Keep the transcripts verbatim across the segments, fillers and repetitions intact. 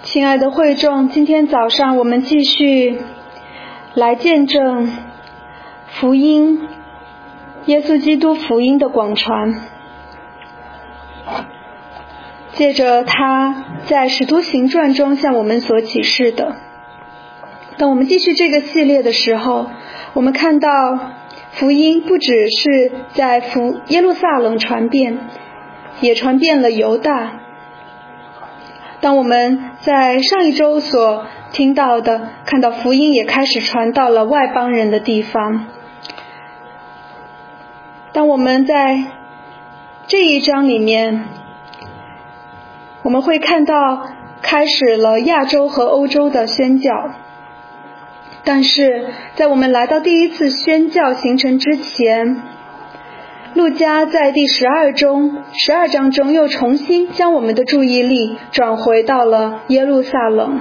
亲爱的会众，今天早上我们继续来见证福音，耶稣基督福音的广传。借着他在使徒行传中向我们所启示的。当我们继续这个系列的时候，我们看到福音不只是在福耶路撒冷传遍，也传遍了犹大。当我们在上一周所听到的，看到福音也开始传到了外邦人的地方。当我们在这一章里面，我们会看到开始了亚洲和欧洲的宣教。但是在我们来到第一次宣教行程之前，路加在第十二中十二章中又重新将我们的注意力转回到了耶路撒冷。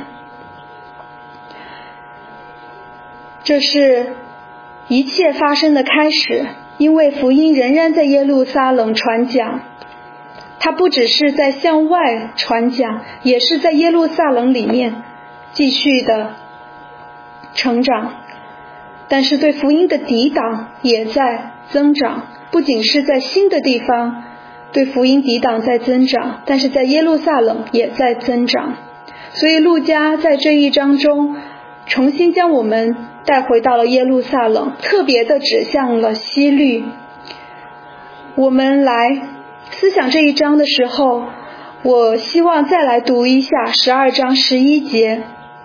这是一切发生的开始，因为福音仍然在耶路撒冷传讲，它不只是在向外传讲，也是在耶路撒冷里面继续的成长。但是对福音的抵挡也在增长，不仅是在新的地方对福音抵挡在增长，但是在耶路撒冷也在增长。所以路加在这一章中重新将我们带回到了耶路撒冷，特别的指向了希律。我们来思想这一章的时候，我希望再来读一下十二章十一节。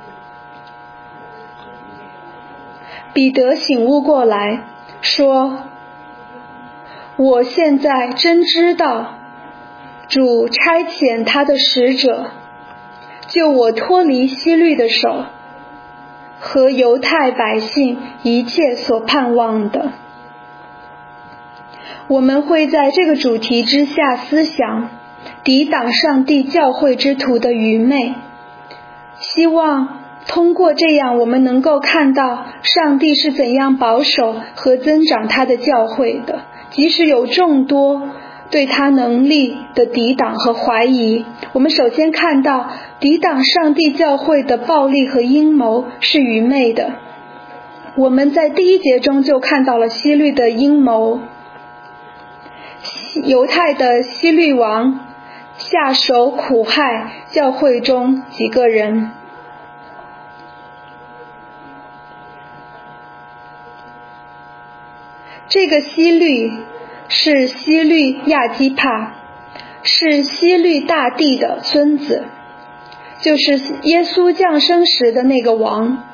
彼得醒悟过来，说：我现在真知道，主差遣他的使者，救我脱离希律的手，和犹太百姓一切所盼望的。我们会在这个主题之下思想抵挡上帝教会之徒的愚昧，希望通过这样我们能够看到上帝是怎样保守和增长他的教会的，即使有众多对他能力的抵挡和怀疑。我们首先看到抵挡上帝教会的暴力和阴谋是愚昧的。我们在第一节中就看到了希律的阴谋，犹太的希律王下手苦害教会中几个人。这个希律是希律亚基帕，是希律大帝的孙子，就是耶稣降生时的那个王。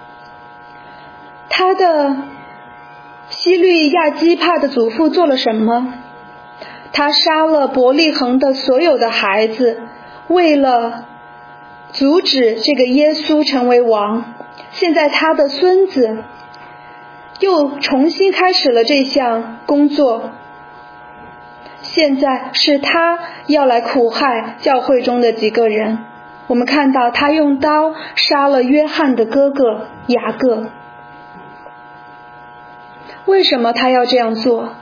他的希律亚基帕的祖父做了什么？他杀了伯利恒的所有的孩子，为了阻止这个耶稣成为王。现在他的孙子又重新开始了这项工作，现在是他要来苦害教会中的几个人。我们看到他用刀杀了约翰的哥哥雅各。为什么他要这样做？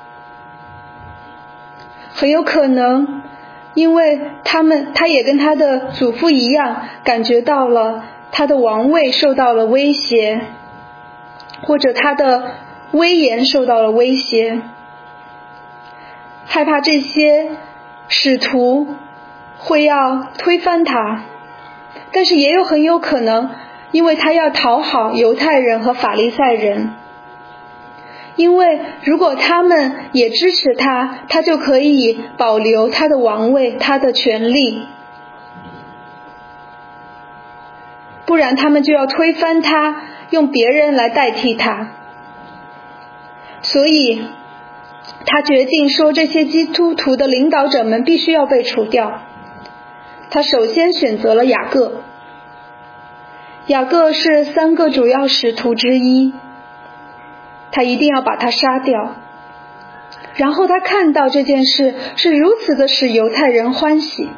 很有可能因为他们他也跟他的祖父一样，感觉到了他的王位受到了威胁，或者他的威严受到了威胁，害怕这些使徒会要推翻他。但是也有很有可能因为他要讨好犹太人和法利赛人，因为如果他们也支持他，他就可以保留他的王位，他的权利，不然他们就要推翻他，用别人来代替他。所以他决定说这些基督徒的领导者们必须要被除掉。他首先选择了雅各。雅各是三个主要使徒之一，他一定要把他杀掉。然后他看到这件事是如此的使犹太人欢喜。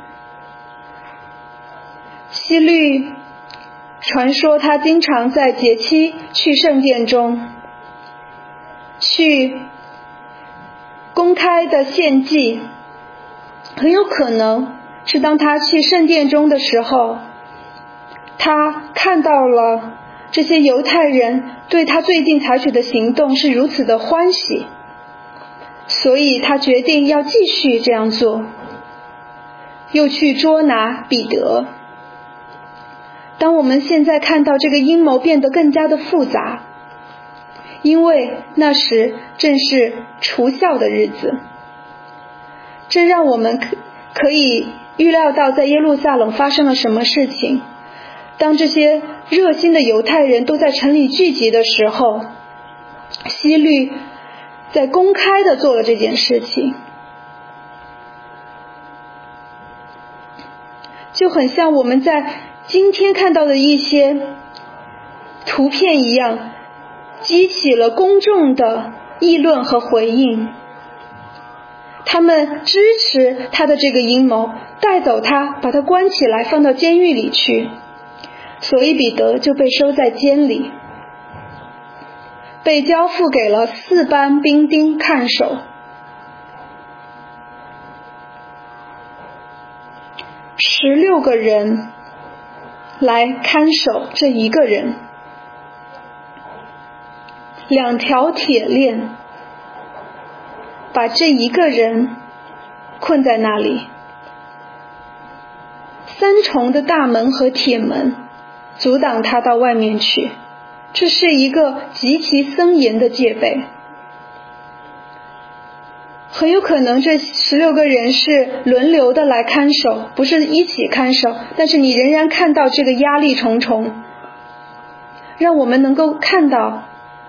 希律传说他经常在节期去圣殿中去公开的献祭，很有可能是当他去圣殿中的时候， 他看到了这些犹太人对他最近采取的行动是如此的欢喜，所以他决定要继续这样做，又去捉拿彼得。当我们现在看到这个阴谋变得更加的复杂，因为那时正是除酵的日子，这让我们可以预料到在耶路撒冷发生了什么事情。当这些热心的犹太人都在城里聚集的时候，希律在公开的做了这件事情，就很像我们在今天看到的一些图片一样，激起了公众的议论和回应。他们支持他的这个阴谋，带走他，把他关起来，放到监狱里去。所以彼得就被收在监里，被交付给了四班兵丁看守。十六个人来看守这一个人，两条铁链把这一个人困在那里，三重的大门和铁门阻挡他到外面去，这是一个极其森严的戒备。很有可能这十六个人是轮流的来看守，不是一起看守，但是你仍然看到这个压力重重，让我们能够看到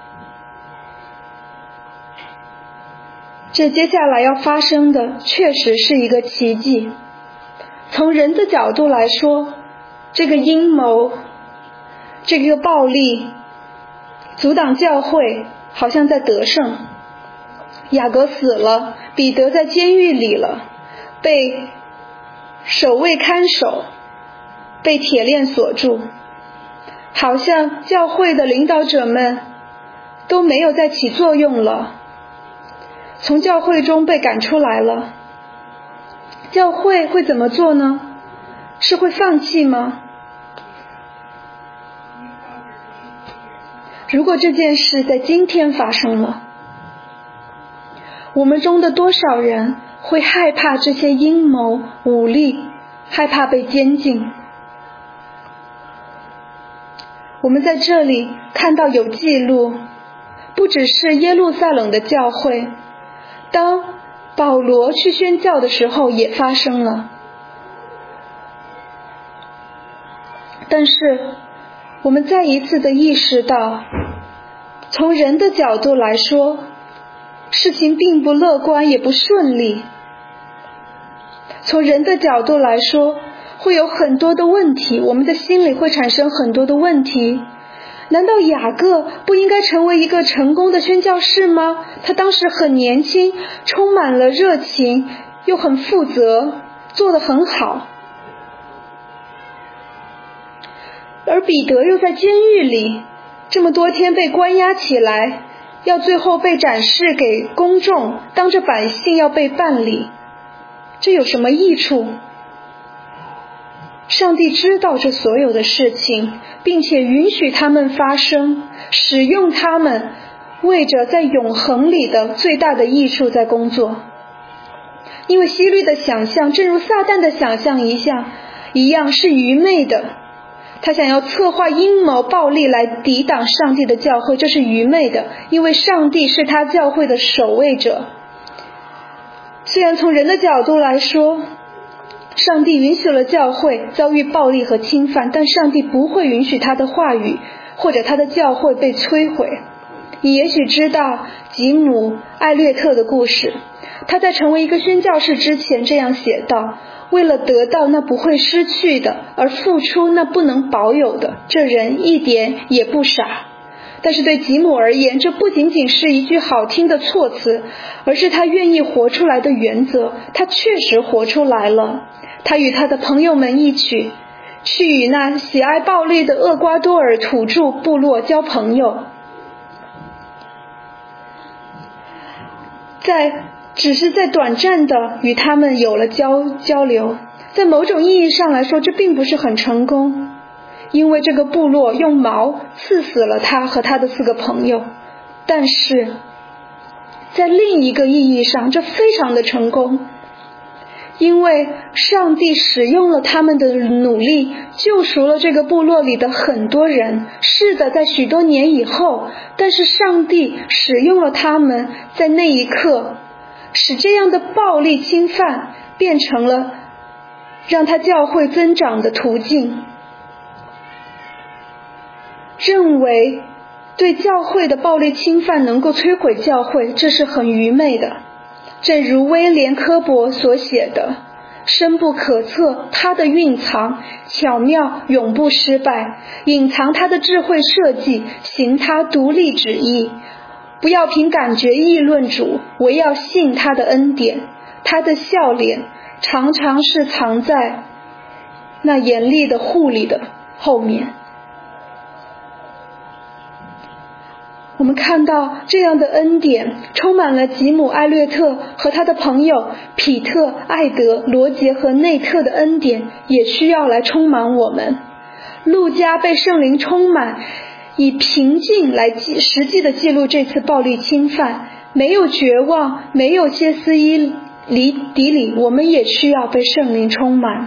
这接下来要发生的确实是一个奇迹。从人的角度来说，这个阴谋，这个暴力阻挡教会好像在得胜。雅各死了，彼得在监狱里了，被守卫看守，被铁链锁住，好像教会的领导者们都没有再起作用了，从教会中被赶出来了。教会会怎么做呢？是会放弃吗？如果这件事在今天发生了，我们中的多少人会害怕这些阴谋武力，害怕被监禁？我们在这里看到有记录，不只是耶路撒冷的教会，当保罗去宣教的时候也发生了。但是我们再一次的意识到，从人的角度来说，事情并不乐观也不顺利。从人的角度来说，会有很多的问题，我们的心里会产生很多的问题。难道雅各不应该成为一个成功的宣教士吗？他当时很年轻，充满了热情，又很负责，做得很好。而彼得又在监狱里，这么多天被关押起来，要最后被展示给公众，当着百姓要被办理，这有什么益处？上帝知道这所有的事情，并且允许他们发生，使用他们，为着在永恒里的最大的益处在工作。因为希律的想象，正如撒旦的想象一样，一样是愚昧的。他想要策划阴谋暴力来抵挡上帝的教会，这是愚昧的，因为上帝是他教会的守卫者。虽然从人的角度来说，上帝允许了教会遭遇暴力和侵犯，但上帝不会允许他的话语或者他的教会被摧毁。你也许知道吉姆·艾略特的故事，他在成为一个宣教士之前这样写道：为了得到那不会失去的，而付出那不能保有的，这人一点也不傻。但是对吉姆而言，这不仅仅是一句好听的措辞，而是他愿意活出来的原则。他确实活出来了。他与他的朋友们一起去与那喜爱暴力的厄瓜多尔土著部落交朋友，在只是在短暂的与他们有了交交流，在某种意义上来说，这并不是很成功， 因为这个部落用矛刺死了他和他的四个朋友。但是在另一个意义上，这非常的成功，因为上帝使用了他们的努力，救赎了这个部落里的很多人。是的，在许多年以后，但是上帝使用了他们，在那一刻使这样的暴力侵犯变成了让他教会增长的途径。认为对教会的暴力侵犯能够摧毁教会，这是很愚昧的。正如威廉·科伯所写的，深不可测，他的蕴藏巧妙，永不失败，隐藏他的智慧设计，行他独立旨意。不要凭感觉议论主，唯要信他的恩典。他的笑脸常常是藏在那严厉的护理的后面。我们看到这样的恩典充满了吉姆·艾略特和他的朋友彼特、艾德、罗杰和内特的恩典，也需要来充满我们。路加被圣灵充满，以平静来记实际的记录这次暴力侵犯，没有绝望，没有歇斯底里，我们也需要被圣灵充满。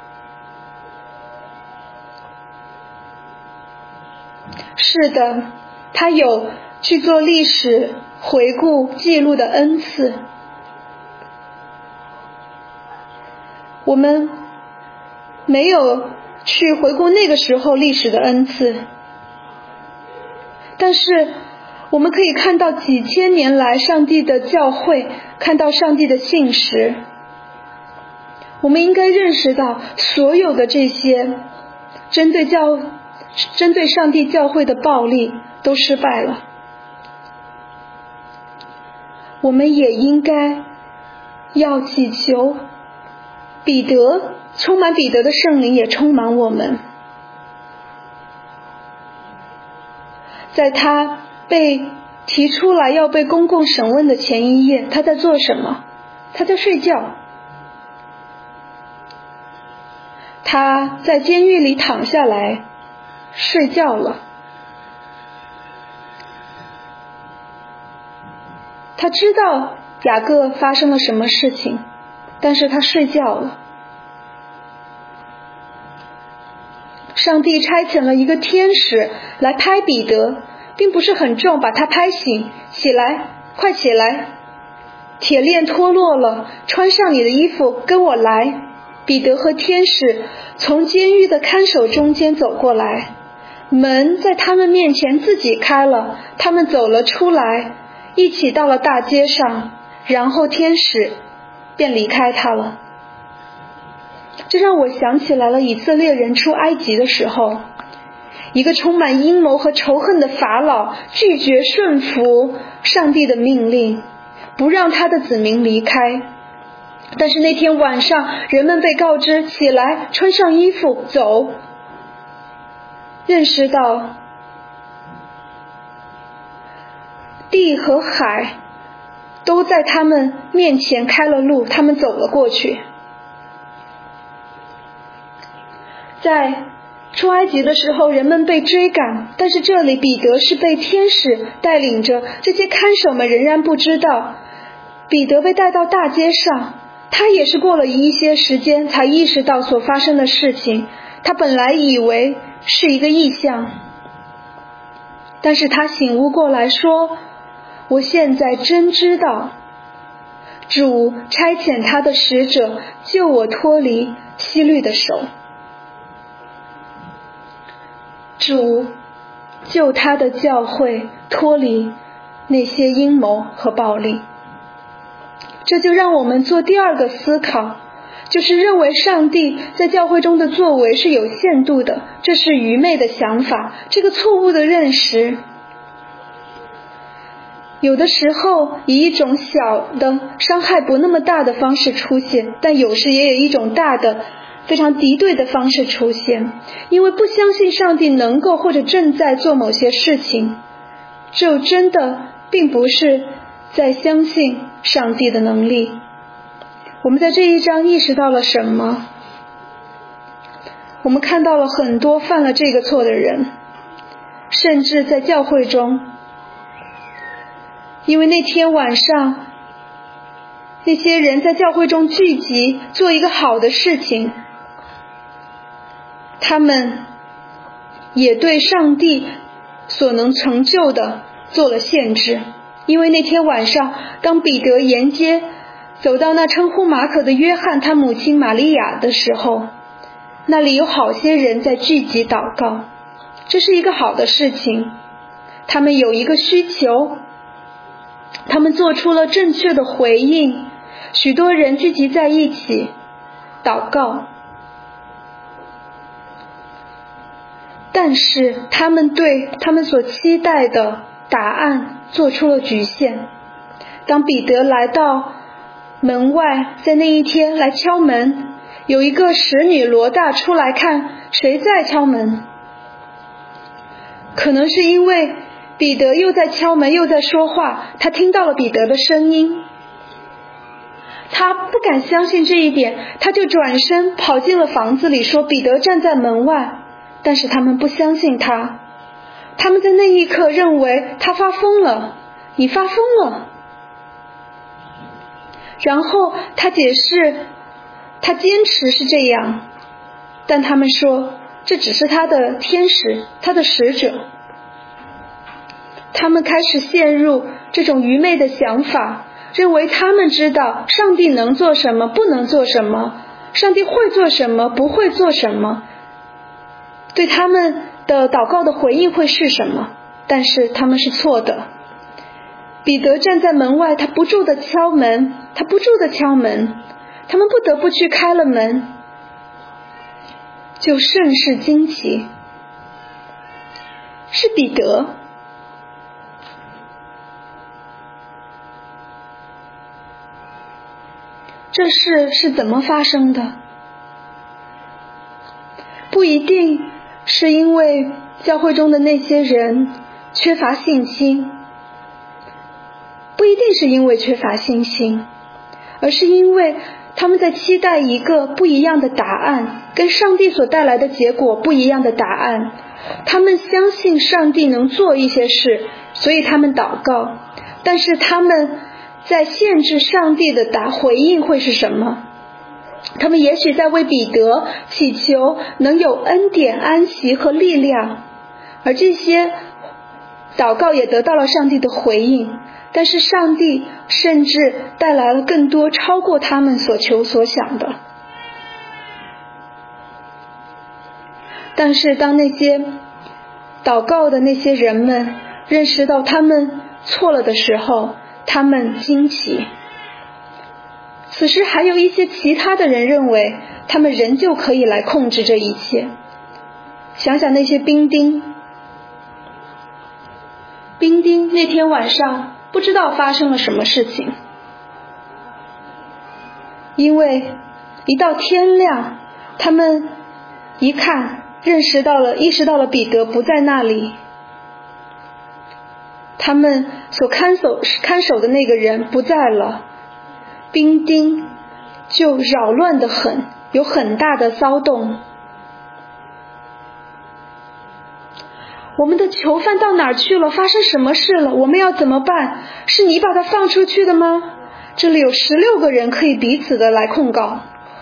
是的，他有去做历史回顾记录的恩赐。我们没有去回顾那个时候历史的恩赐，但是我们可以看到几千年来上帝的教会，看到上帝的信实。我们应该认识到所有的这些针对教针对上帝教会的暴力都失败了。我们也应该要祈求彼得，充满彼得的圣灵也充满我们。在他被提出来要被公共审问的前一夜，他在做什么？他在睡觉。他在监狱里躺下来睡觉了。他知道雅各发生了什么事情，但是他睡觉了。上帝差遣了一个天使来拍彼得，并不是很重，把他拍醒，起来，快起来，铁链脱落了，穿上你的衣服，跟我来。彼得和天使从监狱的看守中间走过来，门在他们面前自己开了，他们走了出来，一起到了大街上，然后天使便离开他了。这让我想起来了以色列人出埃及的时候，一个充满阴谋和仇恨的法老拒绝顺服上帝的命令，不让他的子民离开。但是那天晚上，人们被告知起来，穿上衣服，走，认识到地和海都在他们面前开了路，他们走了过去。在出埃及的时候，人们被追赶，但是这里彼得是被天使带领着，这些看守们仍然不知道。彼得被带到大街上，他也是过了一些时间才意识到所发生的事情。他本来以为是一个异象，但是他醒悟过来说，我现在真知道主差遣他的使者救我脱离希律的手，主救他的教会脱离那些阴谋和暴力。这就让我们做第二个思考，就是认为上帝在教会中的作为是有限度的，这是愚昧的想法，这个错误的认识有的时候以一种小的伤害不那么大的方式出现，但有时也有一种大的非常敌对的方式出现。因为不相信上帝能够或者正在做某些事情，就真的并不是在相信上帝的能力。我们在这一章意识到了什么？ 我们看到了很多犯了这个错的人，甚至在教会中，因为那天晚上那些人在教会中聚集做一个好的事情，他们也对上帝所能成就的做了限制。因为那天晚上当彼得沿街走到那称呼马可的约翰他母亲玛利亚的时候，那里有好些人在聚集祷告，这是一个好的事情，他们有一个需求，他们做出了正确的回应，许多人聚集在一起祷告，但是他们对他们所期待的答案做出了局限。当彼得来到门外，在那一天来敲门，有一个使女罗大出来看谁在敲门，可能是因为彼得又在敲门又在说话，他听到了彼得的声音，他不敢相信这一点，他就转身跑进了房子里，说彼得站在门外。但是他们不相信他，他们在那一刻认为他发疯了，你发疯了。然后他解释，他坚持是这样，但他们说这只是他的天使，他的使者。他们开始陷入这种愚昧的想法，认为他们知道上帝能做什么，不能做什么，上帝会做什么，不会做什么，对他们的祷告的回应会是什么。但是他们是错的。彼得站在门外，他不住地敲门，他不住地敲门，他们不得不去开了门，就甚是惊奇，是彼得。这事是怎么发生的？不一定是因为教会中的那些人缺乏信心，不一定是因为缺乏信心，而是因为他们在期待一个不一样的答案，跟上帝所带来的结果不一样的答案。他们相信上帝能做一些事，所以他们祷告，但是他们在限制上帝的答回应会是什么？他们也许在为彼得祈求能有恩典、安息和力量，而这些祷告也得到了上帝的回应，但是上帝甚至带来了更多超过他们所求所想的。但是当那些祷告的那些人们认识到他们错了的时候，他们惊奇。此时还有一些其他的人认为他们仍旧可以来控制这一切。想想那些兵丁，兵丁那天晚上不知道发生了什么事情，因为一到天亮，他们一看认识到了意识到了彼得不在那里，他们所看守看守的那个人不在了，兵丁就扰乱得很，有很大的骚动。我们的囚犯到哪儿去了？发生什么事了？我们要怎么办？是你把他放出去的吗？这里有十六个人可以彼此的来控告。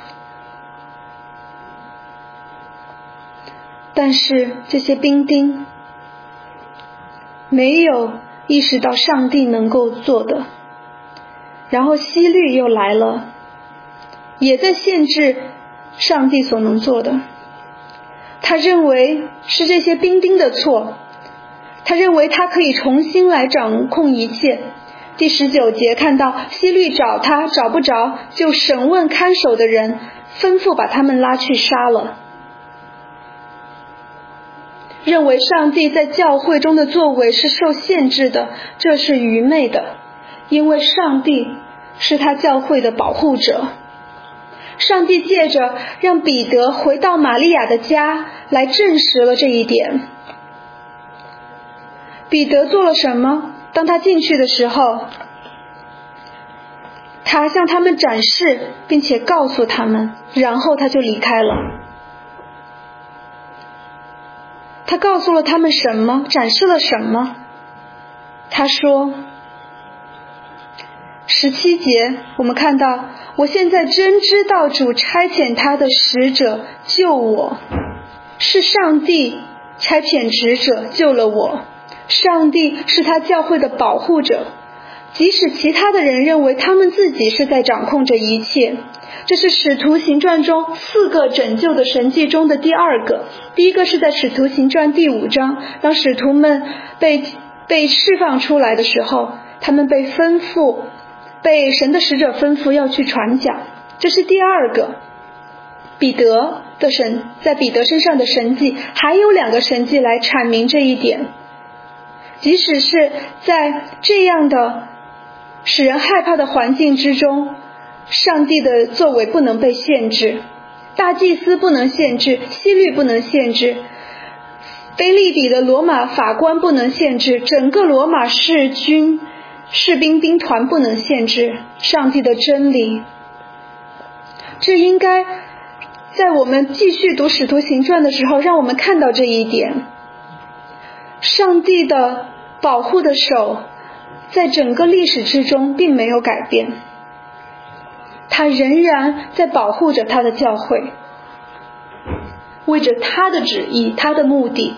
但是这些兵丁没有意识到上帝能够做的。然后希律又来了，也在限制上帝所能做的。他认为是这些兵丁的错，他认为他可以重新来掌控一切。第十九节看到希律找他，找不着就审问看守的人，吩咐把他们拉去杀了。认为上帝在教会中的作为是受限制的，这是愚昧的，因为上帝是他教会的保护者。上帝借着让彼得回到玛利亚的家来证实了这一点。彼得做了什么？当他进去的时候，他向他们展示并且告诉他们，然后他就离开了。 他告诉了他们什么？展示了什么？他说，十七节我们看到，我现在真知道主差遣他的使者救我，是上帝差遣使者救了我，上帝是他教会的保护者，即使其他的人认为他们自己是在掌控着一切。这是使徒行传中四个拯救的神迹中的第二个。第一个是在使徒行传第五章，当使徒们被被释放出来的时候，他们被吩咐被神的使者吩咐要去传讲，这是第二个。彼得的神在彼得身上的神迹，还有两个神迹来阐明这一点。即使是在这样的使人害怕的环境之中，上帝的作为不能被限制，大祭司不能限制，希律不能限制，腓利比的罗马法官不能限制，整个罗马士军士兵兵团不能限制上帝的真理。这应该在我们继续读使徒行传的时候让我们看到这一点。上帝的保护的手在整个历史之中并没有改变，他仍然在保护着他的教会，为着他的旨意，他的目的。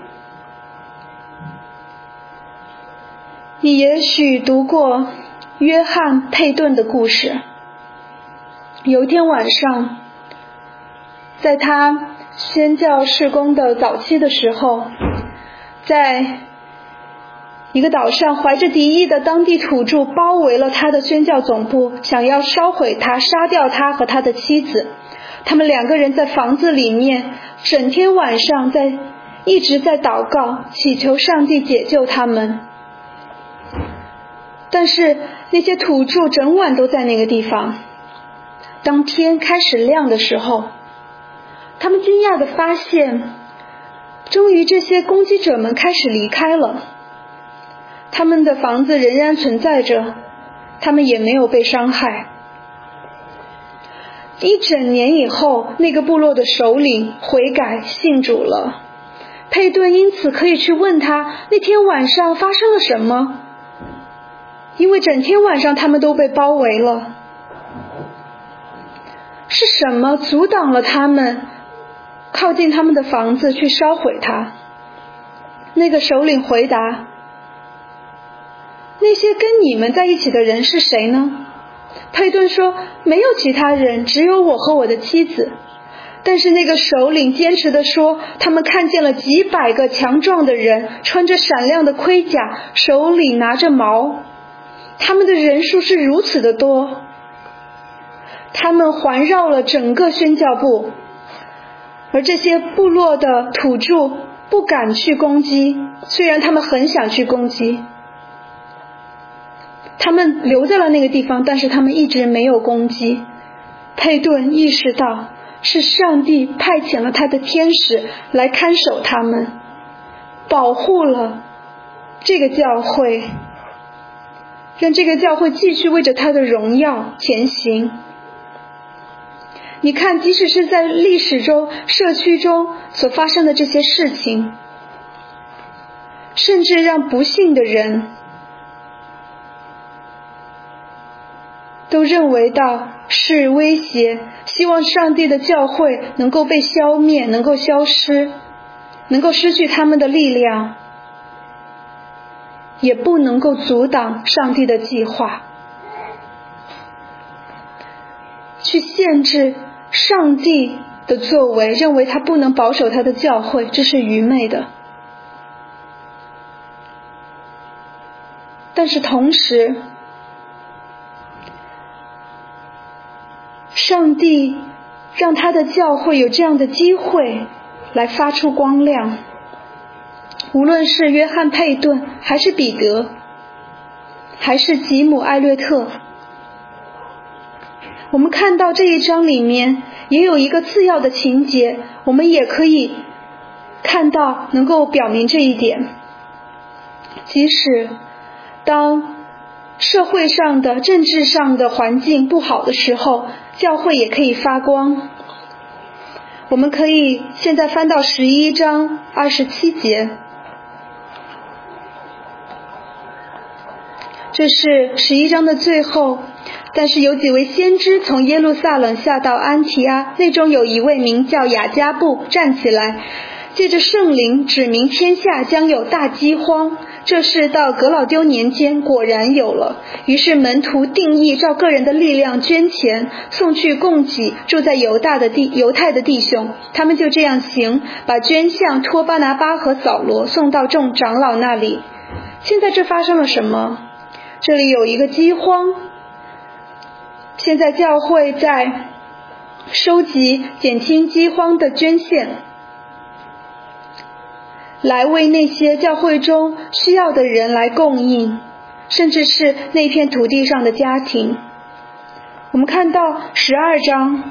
你也许读过约翰佩顿的故事。有一天晚上，在他宣教事工的早期的时候，在一个岛上，怀着敌意的当地土著包围了他的宣教总部，想要烧毁他，杀掉他和他的妻子。他们两个人在房子里面整天晚上在一直在祷告，祈求上帝解救他们。但是那些土著整晚都在那个地方。当天开始亮的时候，他们惊讶地发现，终于这些攻击者们开始离开了。他们的房子仍然存在着，他们也没有被伤害。一整年以后，那个部落的首领悔改信主了。佩顿因此可以去问他那天晚上发生了什么，因为整天晚上他们都被包围了。是什么阻挡了他们靠近他们的房子去烧毁它？那个首领回答，那些跟你们在一起的人是谁呢？佩顿说，没有其他人，只有我和我的妻子。但是那个首领坚持地说，他们看见了几百个强壮的人，穿着闪亮的盔甲，手里拿着矛，他们的人数是如此的多。他们环绕了整个宣教部，而这些部落的土著不敢去攻击，虽然他们很想去攻击。他们留在了那个地方，但是他们一直没有攻击。佩顿意识到是上帝派遣了他的天使来看守他们，保护了这个教会，让这个教会继续为着他的荣耀前行。你看，即使是在历史中社区中所发生的这些事情，甚至让不信的人都认为到是威胁，希望上帝的教会能够被消灭，能够消失，能够失去他们的力量，也不能够阻挡上帝的计划，去限制上帝的作为，认为他不能保守他的教会，这是愚昧的。但是同时，上帝让他的教会有这样的机会来发出光亮。无论是约翰佩顿，还是彼得，还是吉姆艾略特，我们看到这一章里面也有一个次要的情节，我们也可以看到能够表明这一点。即使当社会上的政治上的环境不好的时候，教会也可以发光。 我们可以现在翻到十一章二十七节，这是十一章的最后。但是有几位先知从耶路撒冷下到安提阿，内中有一位名叫雅加布站起来，借着圣灵指明天下将有大饥荒。这事到革老丢年间果然有了。于是门徒定义照个人的力量捐钱，送去供给住在犹大的地犹太的弟兄。他们就这样行，把捐项托巴拿巴和扫罗送到众长老那里。现在这发生了什么？这里有一个饥荒，现在教会在收集减轻饥荒的捐献，来为那些教会中需要的人来供应，甚至是那片土地上的家庭。我们看到十二章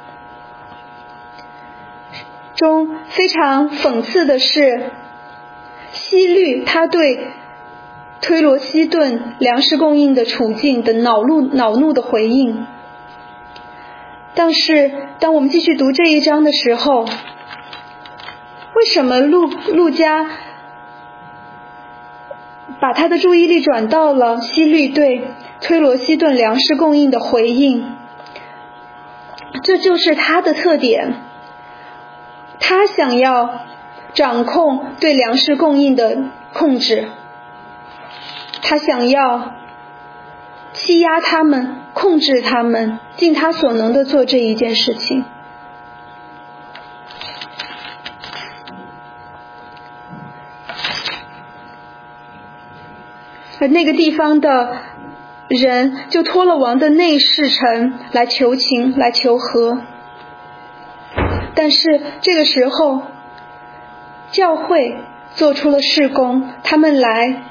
中非常讽刺的是，希律他对推罗西顿粮食供应的处境的恼怒恼怒的回应。但是当我们继续读这一章的时候，为什么路路加把他的注意力转到了希律对推罗西顿粮食供应的回应？这就是他的特点，他想要掌控对粮食供应的控制，他想要欺压他们，控制他们，尽他所能的做这一件事情。而那个地方的人就托了王的内侍臣来求情，来求和。但是这个时候教会做出了事工，他们来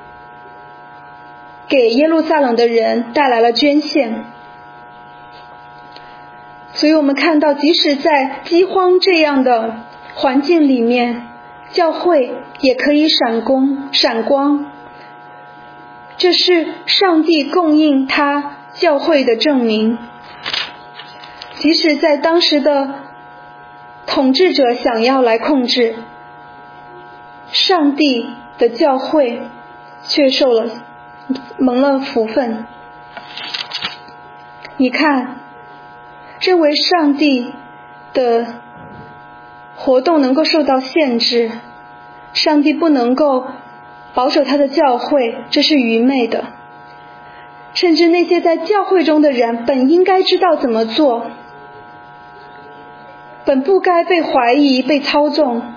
给耶路撒冷的人带来了捐献。所以我们看到，即使在饥荒这样的环境里面，教会也可以闪光闪光，这是上帝供应他教会的证明。即使在当时的统治者想要来控制，上帝的教会却受了蒙了福分。你看，认为上帝的活动能够受到限制，上帝不能够保守他的教会，这是愚昧的。甚至那些在教会中的人本应该知道怎么做，本不该被怀疑被操纵。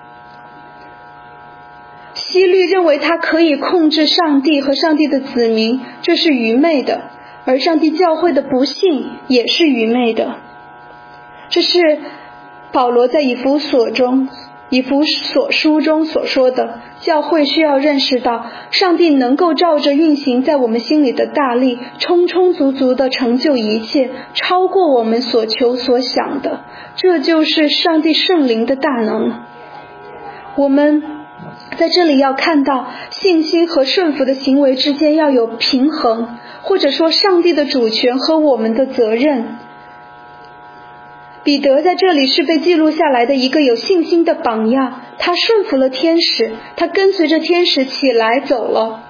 希律认为他可以控制上帝和上帝的子民，这是愚昧的。而上帝教会的不信也是愚昧的。这是保罗在以弗所中以弗所书中所说的，教会需要认识到上帝能够照着运行在我们心里的大力，充充足足地成就一切，超过我们所求所想的。这就是上帝圣灵的大能。我们在这里要看到信心和顺服的行为之间要有平衡，或者说上帝的主权和我们的责任。彼得在这里是被记录下来的一个有信心的榜样，他顺服了天使，他跟随着天使起来走了。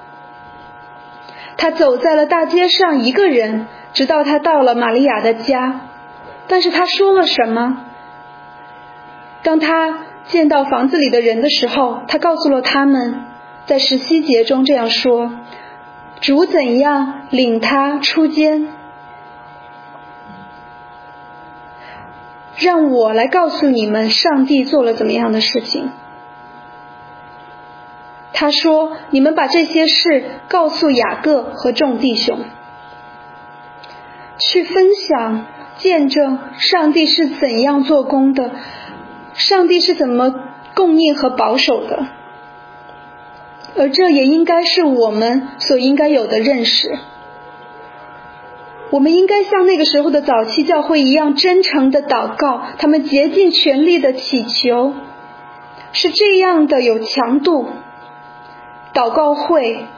他走在了大街上一个人，直到他到了玛利亚的家。但是他说了什么？当他见到房子里的人的时候，他告诉了他们，在十七节中这样说：主怎样领他出监，让我来告诉你们上帝做了怎么样的事情。他说，你们把这些事告诉雅各和众弟兄，去分享见证上帝是怎样做工的，上帝是怎么供应和保守的。而这也应该是我们所应该有的认识。我们应该像那个时候的早期教会一样真诚的祷告，他们竭尽全力的祈求，是这样的有强度。祷告会，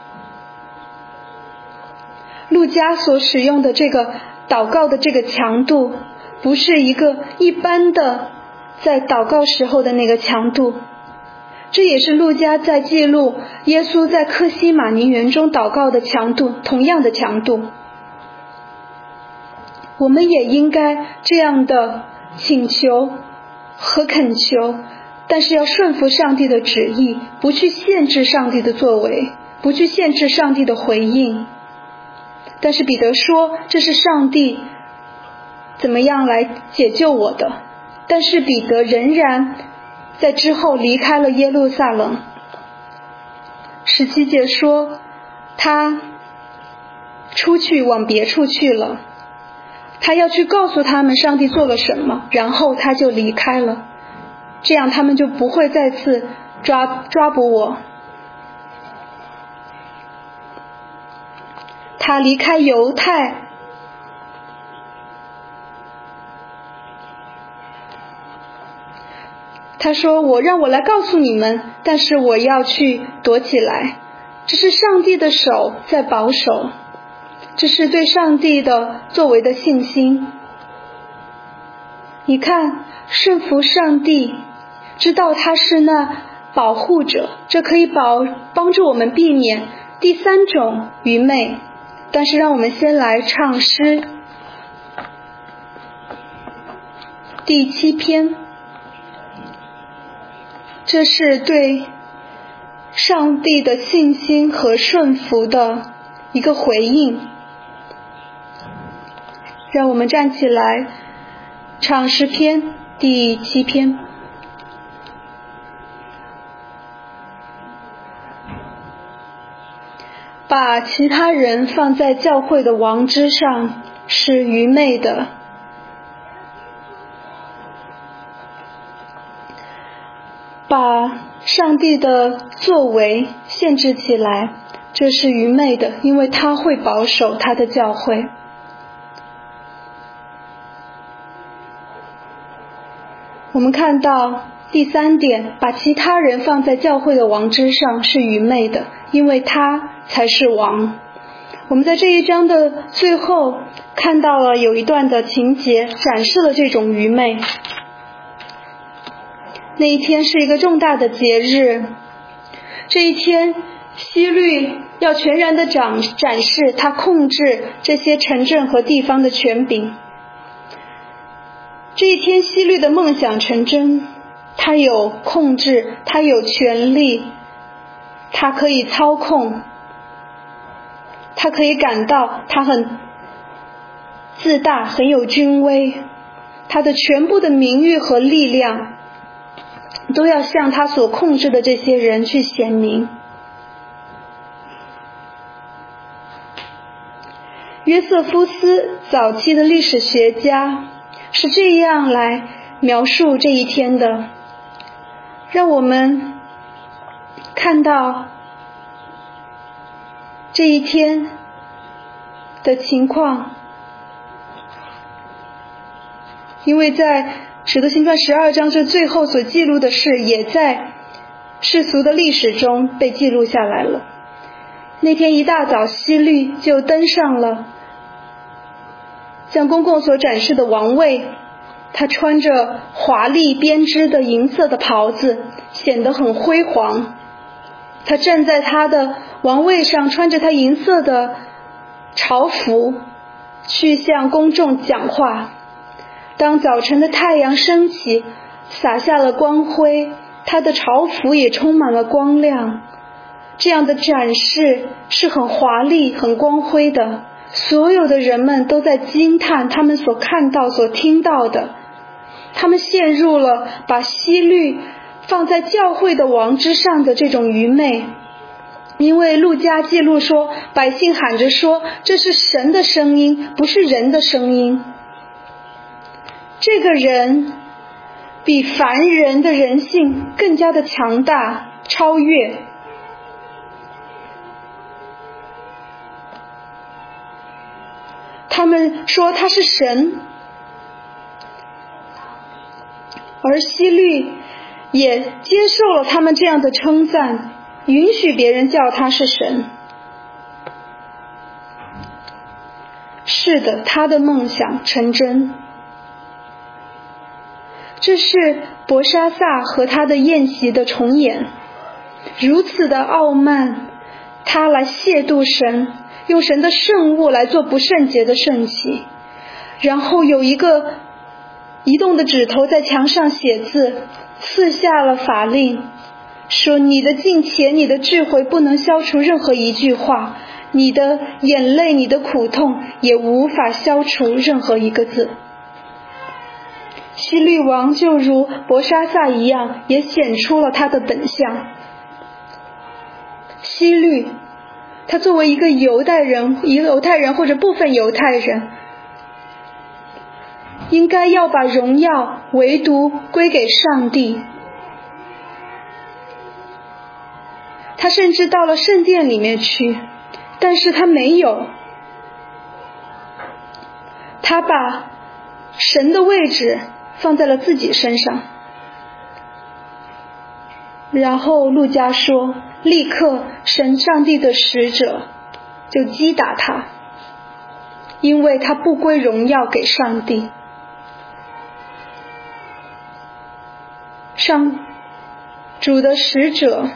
路加所使用的这个祷告的这个强度， 不是一个一般的在祷告时候的那个强度。这也是路加在记录耶稣在客西马尼园中祷告的强度，同样的强度。我们也应该这样的请求和恳求，但是要顺服上帝的旨意，不去限制上帝的作为，不去限制上帝的回应。但是彼得说，这是上帝怎么样来解救我的。但是彼得仍然在之后离开了耶路撒冷。十七节说，他出去往别处去了，他要去告诉他们上帝做了什么，然后他就离开了，这样他们就不会再次抓抓捕我。他离开犹太，他说，我让我来告诉你们，但是我要去躲起来。这是上帝的手在保守，这是对上帝的作为的信心。你看，顺服上帝，知道他是那保护者，这可以保帮助我们避免第三种愚昧。但是让我们先来唱诗第七篇，这是对上帝的信心和顺服的一个回应。让我们站起来唱诗篇第七篇。把其他人放在教会的王之上是愚昧的，把上帝的作为限制起来，这是愚昧的，因为他会保守他的教会。我们看到第三点，把其他人放在教会的王之上是愚昧的，因为他才是王。我们在这一章的最后看到了有一段的情节，展示了这种愚昧。那一天是一个重大的节日，这一天希律要全然的展展示他控制这些城镇和地方的权柄。这一天希律的梦想成真，他有控制，他有权力，他可以操控，他可以感到他很自大，很有军威，他的全部的名誉和力量都要向他所控制的这些人去显明。约瑟夫斯早期的历史学家是这样来描述这一天的，让我们看到这一天的情况。因为在使徒行传十二章这最后所记录的事，也在世俗的历史中被记录下来了。那天一大早，希律就登上了向公共所展示的王位，他穿着华丽编织的银色的袍子，显得很辉煌。他站在他的王位上，穿着他银色的朝服，去向公众讲话。当早晨的太阳升起，洒下了光辉，他的朝服也充满了光亮。这样的展示是很华丽很光辉的，所有的人们都在惊叹他们所看到所听到的。他们陷入了把希律放在教会的王之上的这种愚昧。因为路加记录说，百姓喊着说，这是神的声音，不是人的声音。这个人比凡人的人性更加的强大超越。他们说他是神，而希律也接受了他们这样的称赞，允许别人叫他是神。是的，他的梦想成真。 这是伯沙撒和他的宴席的重演，如此的傲慢，他来亵渎神，用神的圣物来做不圣洁的圣器。然后有一个移动的指头在墙上写字，赐下了法令，说你的敬虔，你的智慧不能消除任何一句话，你的眼泪，你的苦痛也无法消除任何一个字。希律王就如伯沙撒一样，也显出了他的本相。希律他作为一个犹太人，一个犹太人或者部分犹太人，应该要把荣耀唯独归给上帝。他甚至到了圣殿里面去，但是他没有，他把神的位置放在了自己身上。然后路加说，立刻神上帝的使者就击打他，因为他不归荣耀给上帝。上主的使者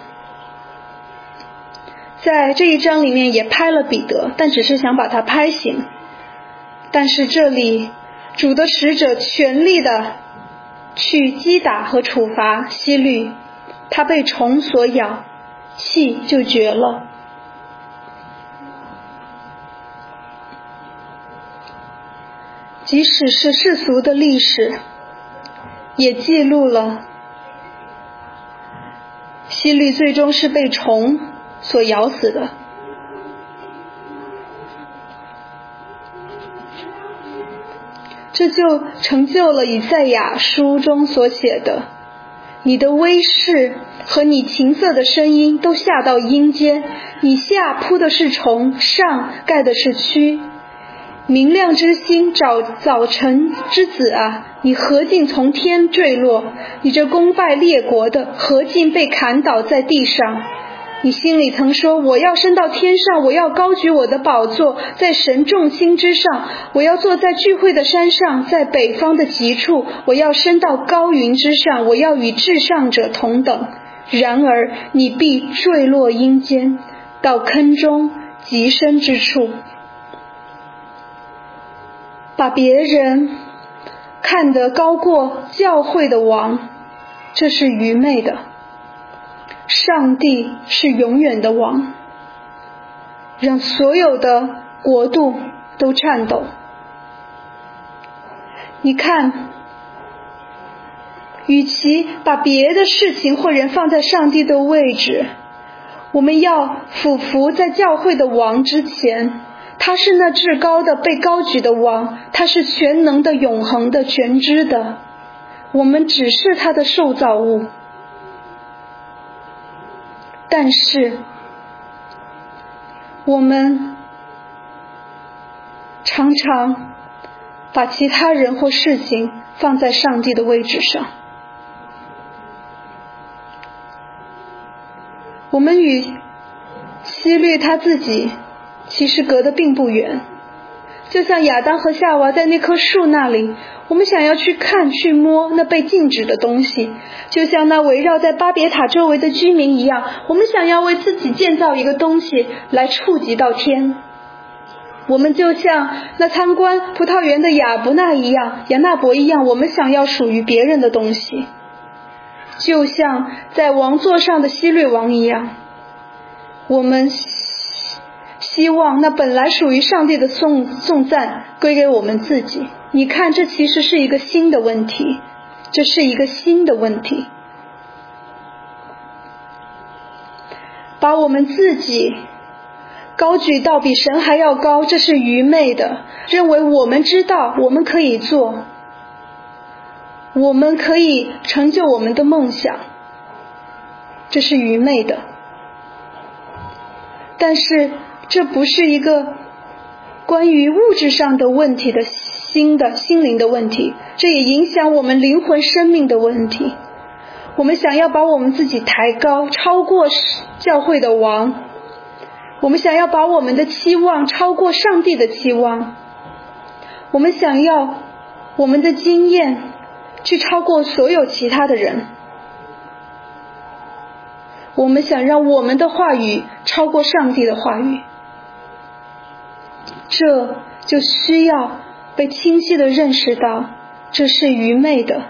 在这一章里面也拍了彼得，但只是想把他拍醒。但是这里主的使者全力的去击打和处罚希律，他被虫所咬，气就绝了。即使是世俗的历史也记录了希律最终是被虫所咬死的。这就成就了以赛亚书中所写的，你的威势和你琴瑟的声音都下到阴间，你下铺的是虫，上盖的是蛆。明亮之星，早早晨之子啊，你何竟从天坠落？你这攻败列国的，何竟被砍倒在地上？你心里曾说，我要升到天上，我要高举我的宝座，在神众星之上，我要坐在聚会的山上，在北方的极处，我要升到高云之上，我要与至上者同等。然而你必坠落阴间，到坑中极深之处。把别人看得高过教会的王，这是愚昧的。上帝是永远的王，让所有的国度都颤抖。你看，与其把别的事情或人放在上帝的位置，我们要俯伏在教会的王之前。他是那至高的被高举的王，他是全能的、永恒的、全知的，我们只是他的受造物。但是我们常常把其他人或事情放在上帝的位置上。我们与希律他自己其实隔得并不远，就像亚当和夏娃在那棵树那里，我们想要去看去摸那被禁止的东西，就像那围绕在巴别塔周围的居民一样，我们想要为自己建造一个东西来触及到天。我们就像那参观葡萄园的亚伯纳一样，亚纳伯一样，我们想要属于别人的东西，就像在王座上的希律王一样，我们希望那本来属于上帝的颂颂赞归给我们自己。你看，这其实是一个新的问题，这是一个新的问题。把我们自己高举到比神还要高，这是愚昧的。认为我们知道，我们可以做，我们可以成就我们的梦想，这是愚昧的。但是这不是一个关于物质上的问题的新的心灵的问题，这也影响我们灵魂生命的问题。我们想要把我们自己抬高，超过教会的王，我们想要把我们的期望超过上帝的期望，我们想要我们的经验去超过所有其他的人。我们想让我们的话语超过上帝的话语，这就需要被清晰地认识到，这是愚昧的。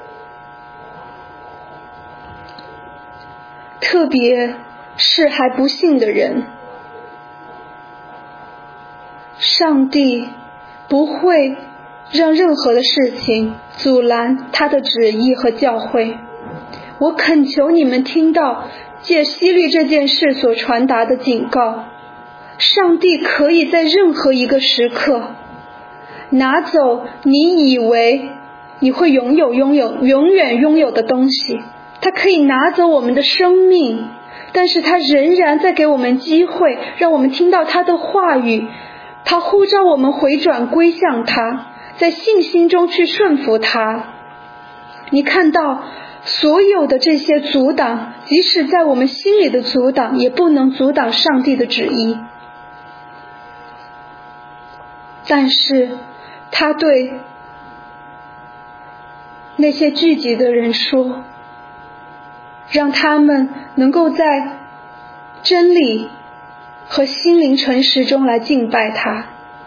特别是还不信的人，上帝不会让任何的事情阻拦他的旨意和教诲。我恳求你们听到借希律这件事所传达的警告，上帝可以在任何一个时刻拿走你以为你会拥有拥有永远拥有的东西，他可以拿走我们的生命，但是他仍然在给我们机会，让我们听到他的话语，他呼召我们回转归向他，在信心中去顺服他。你看到所有的这些阻挡，即使在我们心里的阻挡，也不能阻挡上帝的旨意。但是他对那些聚集的人说，让他们能够在真理和心灵诚实中来敬拜他。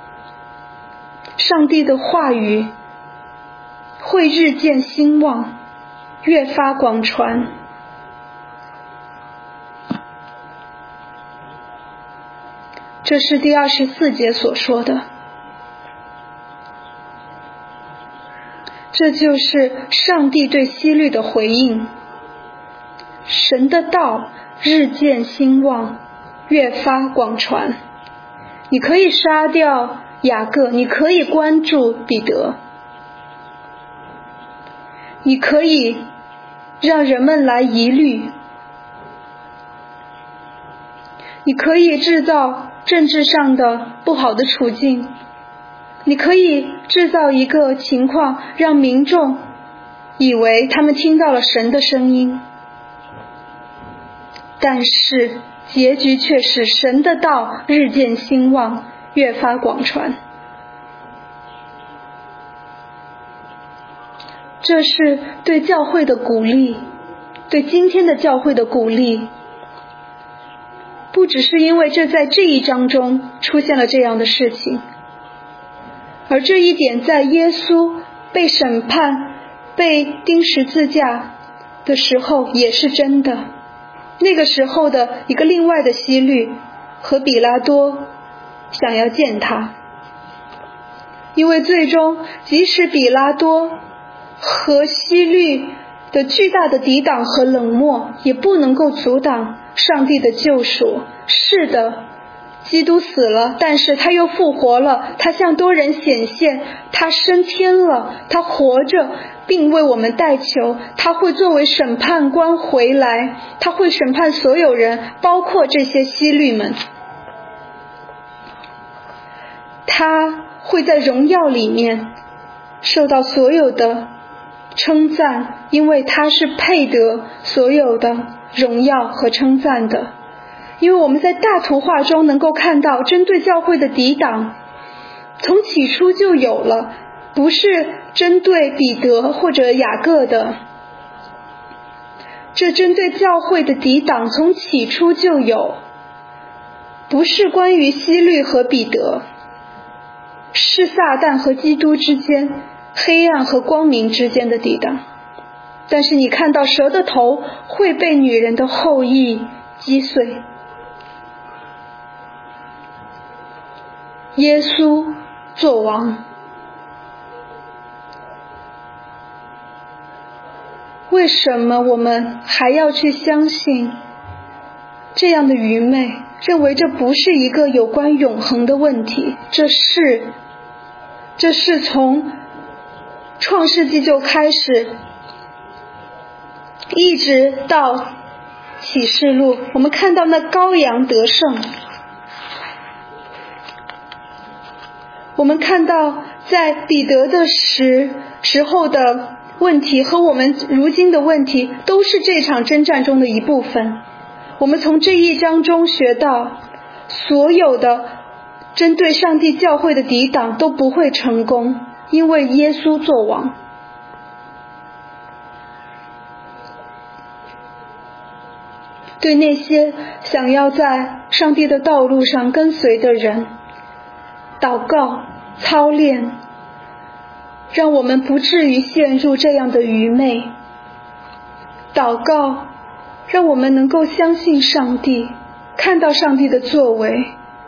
上帝的话语会日渐兴旺，越发广传。这是第二十四节所说的，这就是上帝对希律的回应。神的道日渐兴旺，越发广传。你可以杀掉雅各，你可以关注彼得，你可以让人们来疑虑，你可以制造政治上的不好的处境，你可以制造一个情况，让民众以为他们听到了神的声音，但是结局却是神的道日渐兴旺，越发广传。这是对教会的鼓励，对今天的教会的鼓励。不只是因为这在这一章中出现了这样的事情，而这一点在耶稣被审判、被钉十字架的时候也是真的。那个时候的一个另外的希律和比拉多想要见他，因为最终即使比拉多和希律的巨大的抵挡和冷漠，也不能够阻挡上帝的救赎。是的，基督死了，但是他又复活了，他向多人显现，他升天了，他活着并为我们代求，他会作为审判官回来，他会审判所有人，包括这些希律们。他会在荣耀里面受到所有的称赞，因为他是配得所有的荣耀和称赞的。因为我们在大图画中能够看到，针对教会的抵挡从起初就有了，不是针对彼得或者雅各的，这针对教会的抵挡从起初就有，不是关于希律和彼得，是撒旦和基督之间，黑暗和光明之间的抵挡。但是你看到蛇的头会被女人的后裔击碎。耶稣作王，为什么我们还要去相信这样的愚昧，认为这不是一个有关永恒的问题？这是这是从创世纪就开始，一直到启示录，我们看到那羔羊得胜，我们看到在彼得的时时候的问题和我们如今的问题都是这场征战中的一部分。我们从这一章中学到，所有的针对上帝教会的抵挡都不会成功，因为耶稣作王。 对那些想要在上帝的道路上跟随的人，祷告操练，让我们不至于陷入这样的愚昧。祷告让我们能够相信上帝，看到上帝的作为。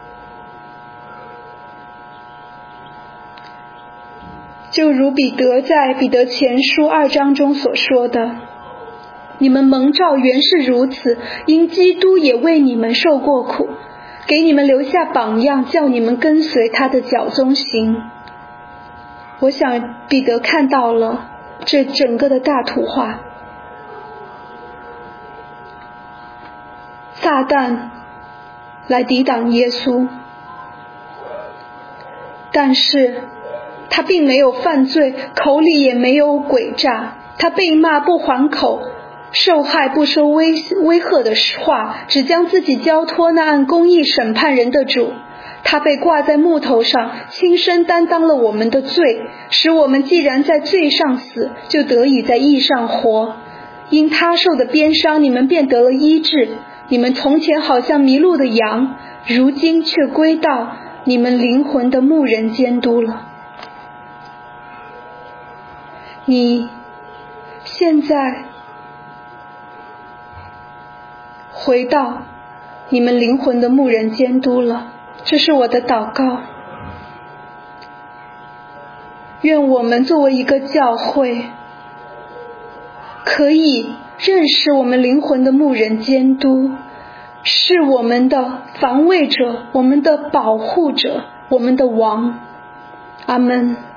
就如彼得在彼得前书二章中所说的，你们蒙召原是如此，因基督也为你们受过苦，给你们留下榜样，叫你们跟随他的脚踪行。我想彼得看到了这整个的大图画。撒旦来抵挡耶稣，但是他并没有犯罪，口里也没有诡诈，他被骂不还口，受害不说威威吓的话，只将自己交托那按公义审判人的主。他被挂在木头上，亲身担当了我们的罪，使我们既然在罪上死，就得以在义上活。因他受的鞭伤，你们便得了医治。你们从前好像迷路的羊，如今却归到你们灵魂的牧人监督了。你现在回到你们灵魂的牧人监督了，这是我的祷告。愿我们作为一个教会，可以认识我们灵魂的牧人监督，是我们的防卫者，我们的保护者，我们的王。阿们。